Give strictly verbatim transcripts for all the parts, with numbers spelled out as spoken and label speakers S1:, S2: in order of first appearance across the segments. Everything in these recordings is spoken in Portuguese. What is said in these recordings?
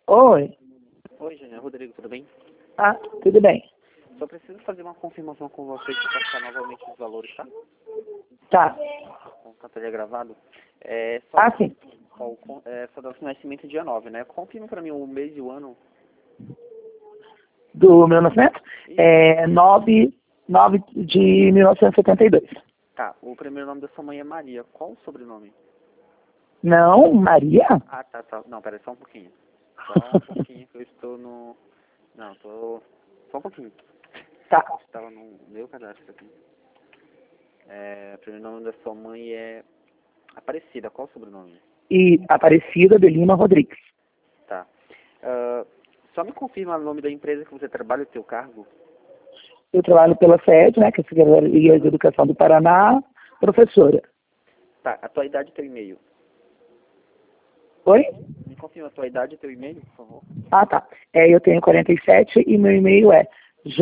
S1: Oi.
S2: Oi, Jânio. Rodrigo, tudo bem?
S1: Ah, tudo bem.
S2: Só preciso fazer uma confirmação com você para passar novamente os valores, tá?
S1: Tá.
S2: O contato é gravado. É, só,
S1: Ah, sim.
S2: ó, o con- é, só dá o nascimento dia nove, né? Confirme para mim o mês e o ano.
S1: Do meu nascimento? É nove de mil novecentos e setenta e dois.
S2: Tá, o primeiro nome da sua mãe é Maria. Qual o sobrenome?
S1: Não, Maria?
S2: Ah, tá, tá. Não, pera aí, só um pouquinho. Só um pouquinho que eu estou no... Não, tô... Só um pouquinho.
S1: Tá.
S2: Estava no meu cadastro aqui. É, o primeiro nome da sua mãe é Aparecida. Qual o sobrenome?
S1: E Aparecida de Lima Rodrigues.
S2: Tá. Ah, só me confirma o nome da empresa que você trabalha, o seu cargo?
S1: Eu trabalho pela SED, né, que é a Secretaria de Educação do Paraná, professora.
S2: Tá, a tua idade e teu e-mail.
S1: Oi?
S2: Me confirma a tua idade e teu e-mail, por favor.
S1: Ah, tá. É, eu tenho quarenta e sete e meu e-mail é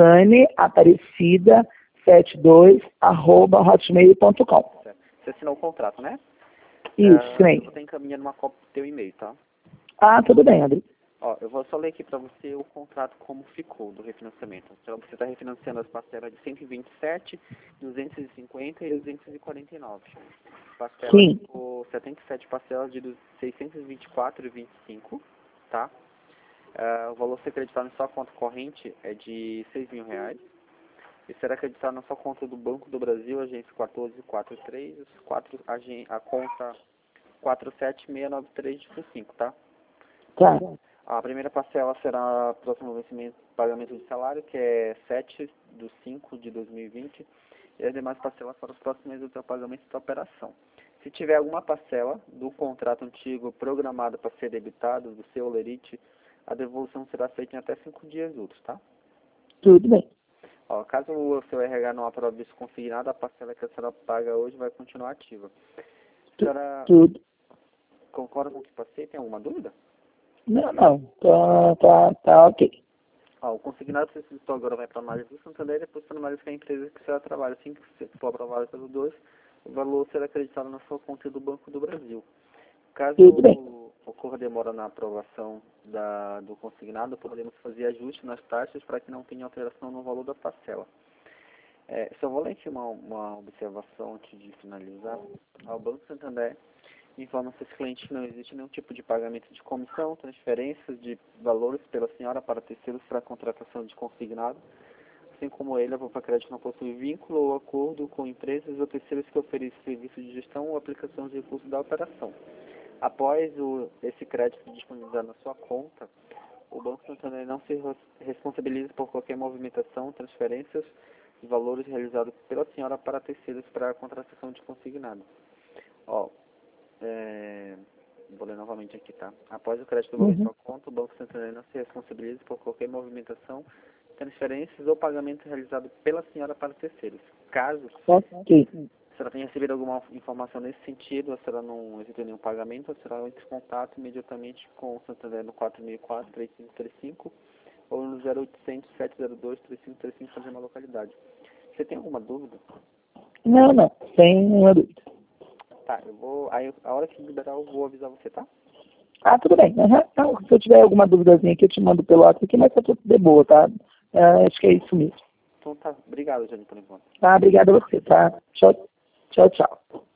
S1: janeaparecida setenta e dois arroba hotmail ponto com.
S2: Certo. Você assinou o contrato, né?
S1: Isso,
S2: Ah,
S1: sim.
S2: eu vou estar encaminhando uma cópia do teu e-mail, tá?
S1: Ah, tudo bem, André.
S2: Ó, eu vou só ler aqui para você o contrato como ficou do refinanciamento. Então, você está refinanciando as parcelas de cento e vinte e sete, duzentos e cinquenta e duzentos e quarenta e nove. Parcelas
S1: Sim.
S2: por setenta e sete parcelas de seiscentos e vinte e quatro e vinte e cinco, tá? Ah, o valor a ser acreditado na sua conta corrente é de seis mil reais. E será acreditado na sua conta do Banco do Brasil, agência quatorze quarenta e três, quatro, agen- a conta quatro sete seis nove três de cinco, tá?
S1: Tá.
S2: A primeira parcela será próximo vencimento pagamento de salário, que é sete de cinco de dois mil e vinte, e as demais parcelas para os próximos meses do pagamento da operação. Se tiver alguma parcela do contrato antigo programada para ser debitada do seu olerite, a devolução será feita em até cinco dias úteis, tá?
S1: Tudo bem.
S2: Ó, caso o seu R H não aprove isso consignado, a parcela que a senhora paga hoje vai continuar ativa. A senhora
S1: Tudo.
S2: concorda com o que passei? Tem alguma dúvida?
S1: Não, não. Tá, tá, tá ok.
S2: Ó, o consignado que você citou agora vai para a análise do Santander e depois para a análise que a empresa que a senhora trabalha. Assim que for aprovado pelos dois, o valor será acreditado na sua conta do Banco do Brasil. Caso
S1: Tudo bem.
S2: ocorra demora na aprovação da, do consignado, podemos fazer ajuste nas taxas para que não tenha alteração no valor da parcela. É, só vou ler aqui uma, uma observação antes de finalizar. O Banco Santander informa seus clientes que não existe nenhum tipo de pagamento de comissão, transferências de valores pela senhora para terceiros para a contratação de consignado. Assim como ele, a Vapa Crédito não possui vínculo ou acordo com empresas ou terceiros que oferecem serviço de gestão ou aplicação de recursos da operação. Após o, esse crédito disponibilizado na sua conta, o Banco Santander não se responsabiliza por qualquer movimentação, transferências de valores realizados pela senhora para terceiros para a contratação de consignado. Ó, é, vou ler novamente aqui, tá? Após o crédito do valor em
S1: Uhum.
S2: sua conta, o Banco Santander não se responsabiliza por qualquer movimentação, transferências ou pagamento realizado pela senhora para terceiros. Caso
S1: Ok.
S2: a senhora tenha recebido alguma informação nesse sentido, a senhora não existe nenhum pagamento, a senhora entre em contato imediatamente com o Santander no quatro mil e quatro, três cinco três cinco ou no zero oitocentos, sete zero dois, três cinco três cinco para uma localidade. Você tem alguma dúvida?
S1: Não, não. Sem nenhuma dúvida.
S2: Tá, eu vou. Aí a hora que liberar eu vou avisar você, tá?
S1: Ah, tudo bem. Uhum. Então, se eu tiver alguma duvidazinha aqui, eu te mando pelo WhatsApp aqui, mas tá tudo de boa, tá? É, acho que é isso mesmo.
S2: Então tá, obrigado, Jane, por enquanto.
S1: Tá, obrigado a você, tá? Tchau, tchau, tchau.